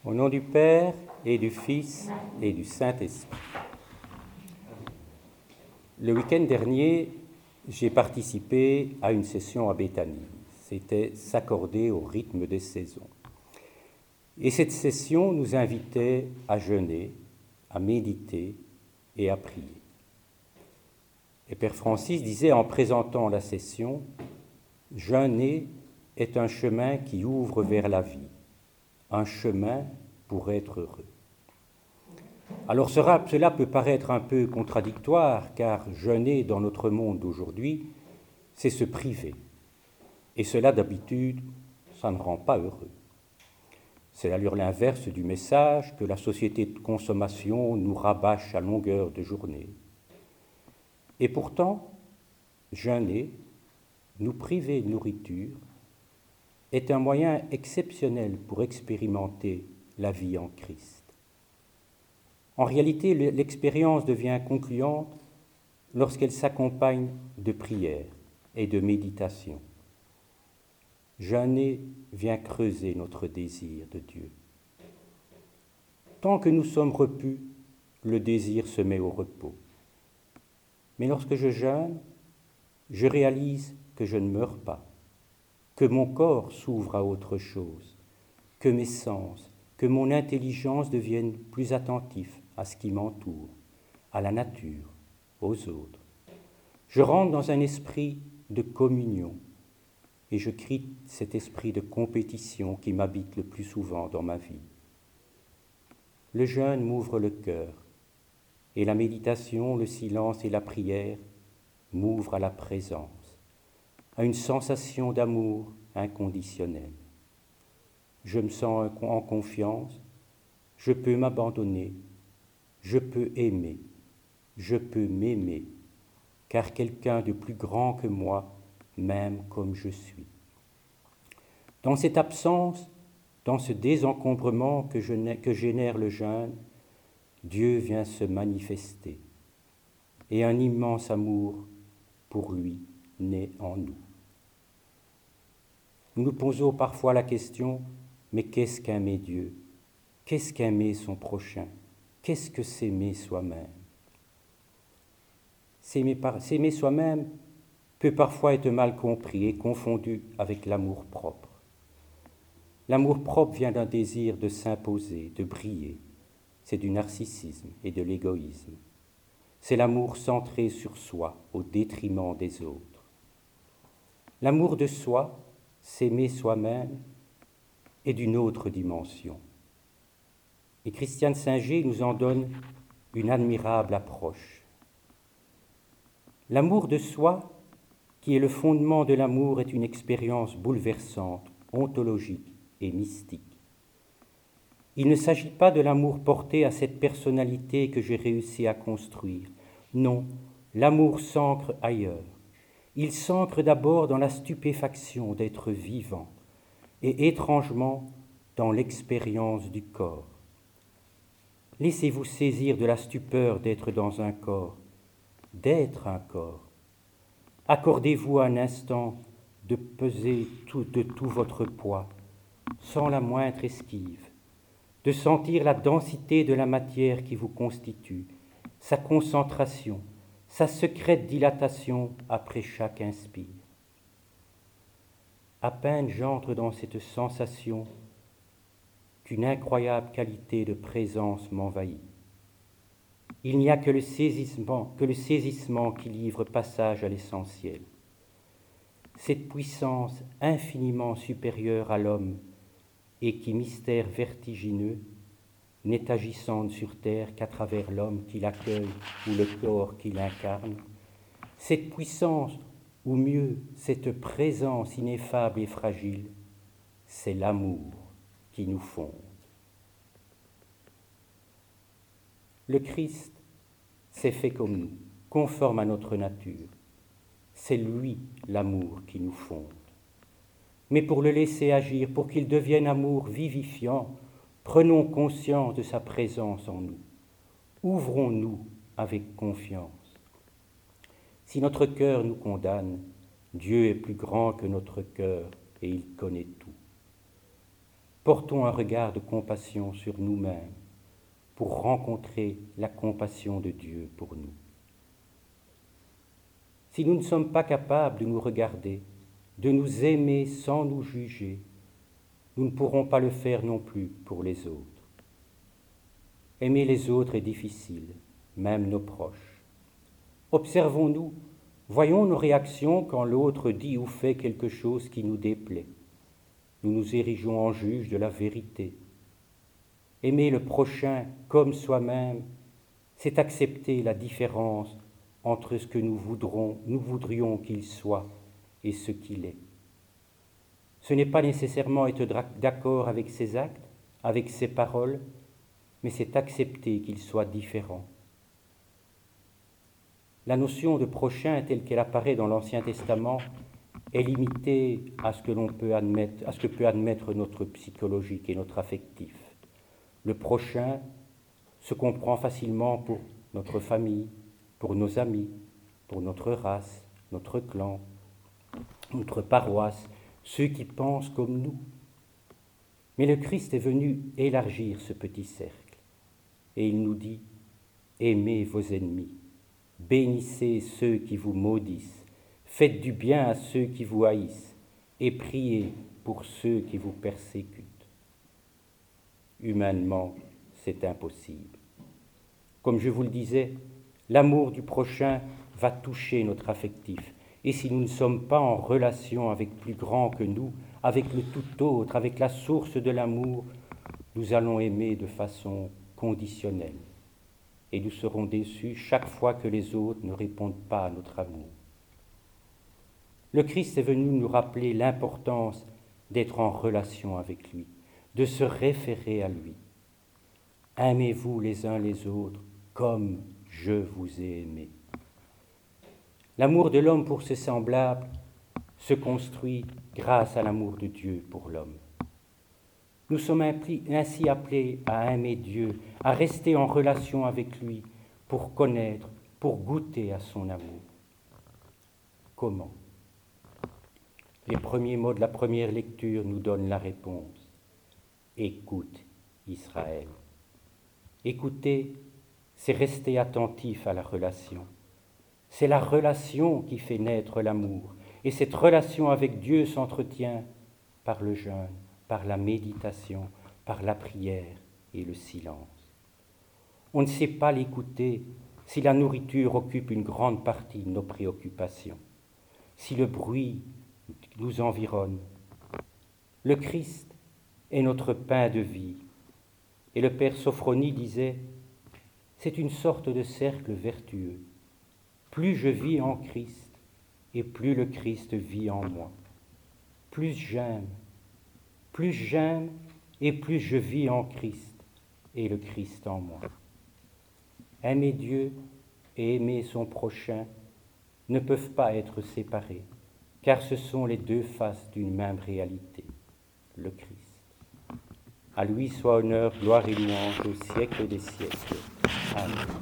Au nom du Père et du Fils et du Saint-Esprit. Le week-end dernier, j'ai participé à une session à Béthanie. C'était s'accorder au rythme des saisons. Et cette session nous invitait à jeûner, à méditer et à prier. Et Père Francis disait en présentant la session, « Jeûner est un chemin qui ouvre vers la vie, un chemin pour être heureux. » Alors cela peut paraître un peu contradictoire, car jeûner dans notre monde d'aujourd'hui, c'est se priver. Et cela, d'habitude, ça ne rend pas heureux. C'est l'allure l'inverse du message que la société de consommation nous rabâche à longueur de journée. Et pourtant, jeûner, nous priver de nourriture, est un moyen exceptionnel pour expérimenter la vie en Christ. En réalité, l'expérience devient concluante lorsqu'elle s'accompagne de prière et de méditation. Jeûner vient creuser notre désir de Dieu. Tant que nous sommes repus, le désir se met au repos. Mais lorsque je jeûne, je réalise que je ne meurs pas, que mon corps s'ouvre à autre chose, que mes sens, que mon intelligence deviennent plus attentifs à ce qui m'entoure, à la nature, aux autres. Je rentre dans un esprit de communion et je quitte cet esprit de compétition qui m'habite le plus souvent dans ma vie. Le jeûne m'ouvre le cœur et la méditation, le silence et la prière m'ouvrent à la présence, à une sensation d'amour inconditionnel. Je me sens en confiance, je peux m'abandonner, je peux aimer, je peux m'aimer, car quelqu'un de plus grand que moi m'aime comme je suis. Dans cette absence, dans ce désencombrement que génère le jeûne, Dieu vient se manifester et un immense amour pour lui naît en nous. Nous nous posons parfois la question, mais qu'est-ce qu'aimer Dieu? Qu'est-ce qu'aimer son prochain? Qu'est-ce que s'aimer soi-même? S'aimer soi-même peut parfois être mal compris et confondu avec l'amour-propre. L'amour-propre vient d'un désir de s'imposer, de briller. C'est du narcissisme et de l'égoïsme. C'est l'amour centré sur soi, au détriment des autres. L'amour de soi, s'aimer soi-même, est d'une autre dimension. Et Christiane Singer nous en donne une admirable approche. L'amour de soi, qui est le fondement de l'amour, est une expérience bouleversante, ontologique et mystique. Il ne s'agit pas de l'amour porté à cette personnalité que j'ai réussi à construire. Non, l'amour s'ancre ailleurs. Il s'ancre d'abord dans la stupéfaction d'être vivant et étrangement dans l'expérience du corps. Laissez-vous saisir de la stupeur d'être dans un corps, d'être un corps. Accordez-vous un instant de peser de tout votre poids, sans la moindre esquive, de sentir la densité de la matière qui vous constitue, sa concentration, sa secrète dilatation après chaque inspire. À peine j'entre dans cette sensation qu'une incroyable qualité de présence m'envahit. Il n'y a que le saisissement qui livre passage à l'essentiel. Cette puissance infiniment supérieure à l'homme et qui, mystère vertigineux, n'est agissante sur terre qu'à travers l'homme qui l'accueille ou le corps qui l'incarne. Cette puissance, ou mieux, cette présence ineffable et fragile, c'est l'amour qui nous fonde. Le Christ s'est fait comme nous, conforme à notre nature. C'est lui, l'amour, qui nous fonde. Mais pour le laisser agir, pour qu'il devienne amour vivifiant, prenons conscience de sa présence en nous. Ouvrons-nous avec confiance. Si notre cœur nous condamne, Dieu est plus grand que notre cœur et il connaît tout. portons un regard de compassion sur nous-mêmes pour rencontrer la compassion de Dieu pour nous. Si nous ne sommes pas capables de nous regarder, de nous aimer sans nous juger, nous ne pourrons pas le faire non plus pour les autres. Aimer les autres est difficile, même nos proches. Observons-nous, voyons nos réactions quand l'autre dit ou fait quelque chose qui nous déplaît. Nous nous érigeons en juges de la vérité. Aimer le prochain comme soi-même, c'est accepter la différence entre ce que nous voudrions qu'il soit et ce qu'il est. Ce n'est pas nécessairement être d'accord avec ses actes, avec ses paroles, mais c'est accepter qu'il soit différent. La notion de prochain telle qu'elle apparaît dans l'Ancien Testament est limitée à ce que peut admettre notre psychologique et notre affectif. Le prochain se comprend facilement pour notre famille, pour nos amis, pour notre race, notre clan, notre paroisse, ceux qui pensent comme nous. Mais le Christ est venu élargir ce petit cercle. Et il nous dit, aimez vos ennemis, bénissez ceux qui vous maudissent, faites du bien à ceux qui vous haïssent, et priez pour ceux qui vous persécutent. Humainement, c'est impossible. Comme je vous le disais, l'amour du prochain va toucher notre affectif. Et si nous ne sommes pas en relation avec plus grand que nous, avec le tout autre, avec la source de l'amour, nous allons aimer de façon conditionnelle. Et nous serons déçus chaque fois que les autres ne répondent pas à notre amour. Le Christ est venu nous rappeler l'importance d'être en relation avec lui, de se référer à lui. Aimez-vous les uns les autres comme je vous ai aimé. L'amour de l'homme pour ses semblables se construit grâce à l'amour de Dieu pour l'homme. Nous sommes ainsi appelés à aimer Dieu, à rester en relation avec lui pour connaître, pour goûter à son amour. Comment ? Les premiers mots de la première lecture nous donnent la réponse. Écoute, Israël. Écouter, c'est rester attentif à la relation. C'est la relation qui fait naître l'amour. Et cette relation avec Dieu s'entretient par le jeûne, par la méditation, par la prière et le silence. On ne sait pas l'écouter si la nourriture occupe une grande partie de nos préoccupations, si le bruit nous environne. Le Christ est notre pain de vie. Et le père Sophronie disait, c'est une sorte de cercle vertueux. Plus je vis en Christ, et plus le Christ vit en moi. Plus j'aime, et plus je vis en Christ, et le Christ en moi. Aimer Dieu et aimer son prochain ne peuvent pas être séparés, car ce sont les deux faces d'une même réalité, le Christ. À lui soit honneur, gloire et louange au siècle des siècles. Amen.